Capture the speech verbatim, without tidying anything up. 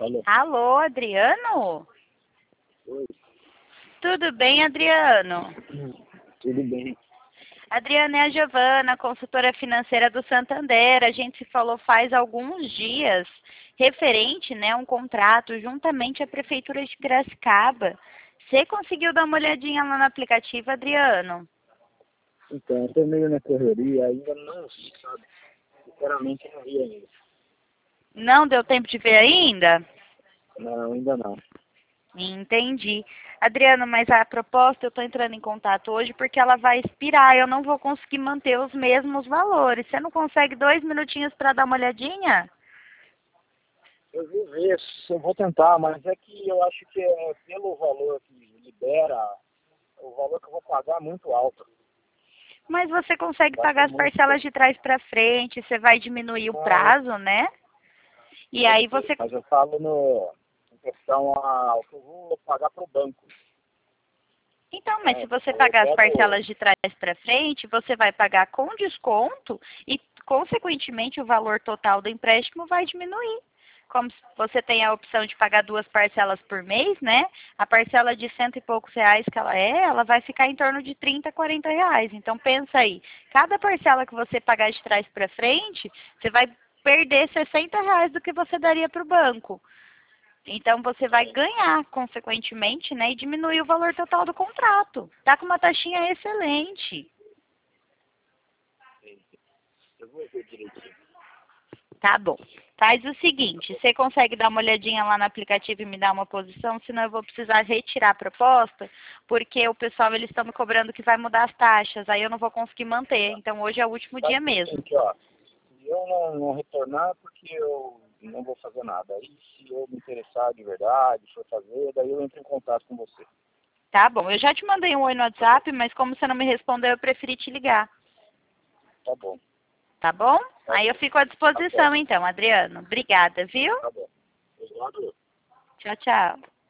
Alô? Alô, Adriano? Oi. Tudo bem, Adriano? Tudo bem. Adriano, é a Giovana, consultora financeira do Santander. A gente se falou faz alguns dias, referente, né, a um contrato juntamente à Prefeitura de Piracicaba. Você conseguiu dar uma olhadinha lá no aplicativo, Adriano? Então, eu tô meio na correria, ainda não vi, sabe? Sinceramente, não vi ainda. Não deu tempo de ver ainda? Não, ainda não. Entendi. Adriano, mas a proposta eu estou entrando em contato hoje porque ela vai expirar. Eu não vou conseguir manter os mesmos valores. Você não consegue dois minutinhos para dar uma olhadinha? Eu vou ver, se eu vou tentar, mas é que eu acho que é pelo valor que libera, o valor que eu vou pagar é muito alto. Mas você consegue Vai pagar ser as muito parcelas pouco. de trás para frente, você vai diminuir o Ah, eu, prazo, né? E eu aí sei, você. mas eu falo no, em questão ao que eu vou pagar para o banco. Então, mas se Né? você Eu pagar as pego, parcelas de trás para frente, você vai pagar com desconto e, consequentemente, o valor total do empréstimo vai diminuir. Como você tem a opção de pagar duas parcelas por mês, né? A parcela de cento e poucos reais que ela é, ela vai ficar em torno de trinta, quarenta reais. Então pensa aí, cada parcela que você pagar de trás para frente, você vai perder sessenta reais do que você daria para o banco. Então você vai ganhar, consequentemente, né? E diminuir o valor total do contrato. Tá com uma taxinha excelente. eu vou ver direitinho. Tá bom. Faz o seguinte, você consegue dar uma olhadinha lá no aplicativo e me dar uma posição, senão eu vou precisar retirar a proposta, porque o pessoal, eles estão me cobrando que vai mudar as taxas, aí eu não vou conseguir manter. Então hoje é o último Faz dia o mesmo. seguinte, ó. Se eu não, não retornar, porque eu não vou fazer nada. Aí, se eu me interessar de verdade, for fazer, daí eu entro em contato com você. Tá bom. Eu já te mandei um oi no WhatsApp, mas como você não me respondeu, eu preferi te ligar. Tá bom. Tá bom? Tá Aí eu bom. fico à Tá disposição certo. então, Adriano. Obrigada, viu? Tá bom. Obrigado. Tchau, tchau.